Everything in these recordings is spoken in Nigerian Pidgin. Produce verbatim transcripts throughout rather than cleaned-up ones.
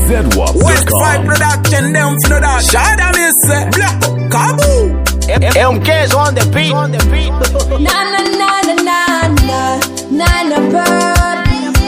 Z W A P dot com. West Five Production, them for that. Shada miss, black, kaboom. M K's on the beat. On the beat. Na na na na na na na na bird.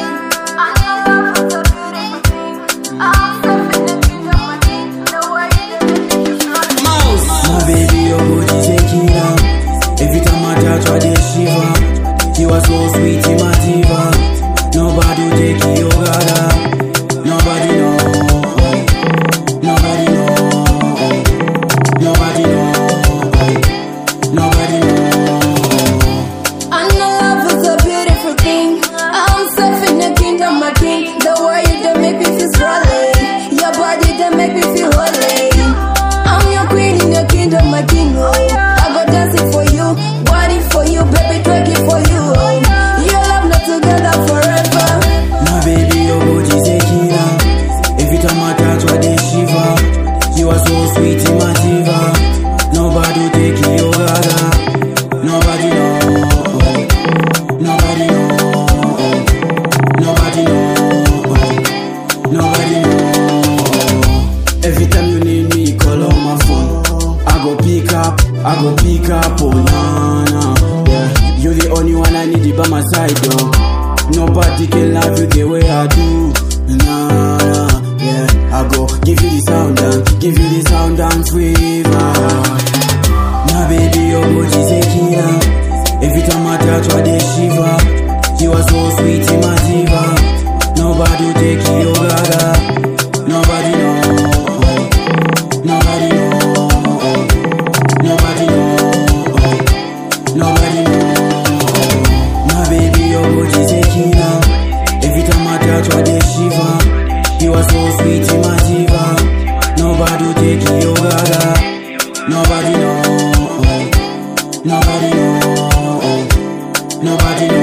Mouse. My baby, your body taking out. Every time I touch her, they shiver. You are so sweet in my diva. Nobody take you, Gaga. Nobody know. Nobody know. Nobody know. Nobody know. I know love is a beautiful thing. I'm safe in the kingdom, my king. The way you don't make me feel swollen. Your body don't make me feel holy. I'm your queen in your kingdom, my king. Oh, I go dancing for you, body for you, baby, twerking for you. Oh, your love not together forever. My baby, your body taking out. Every time I touch her, they shiver. You are so sweet in my diva. Nobody take you, Gaga. Nobody know. Nobody know. Nobody know. Nobody know. Every time you need me, call on my phone. I go pick up, I go pick up, oh nah, nah. Yeah, you're the only one I need by my side, though. Nobody can love you the way I do. Nah, nah, yeah. I go give you the sound and give you the sound and flavor. My baby, your body taking out. Every time I touch her, they shiver. You are so sweet in my diva. Nobody take you, Gaga. Nobody know. Nobody know. Nobody know. Nobody know. My baby, your body taking out. Every time I touch her, they shiver. You are so sweet in my diva. Nobody take you, Gaga. Nobody know. Nobody know. Nobody know.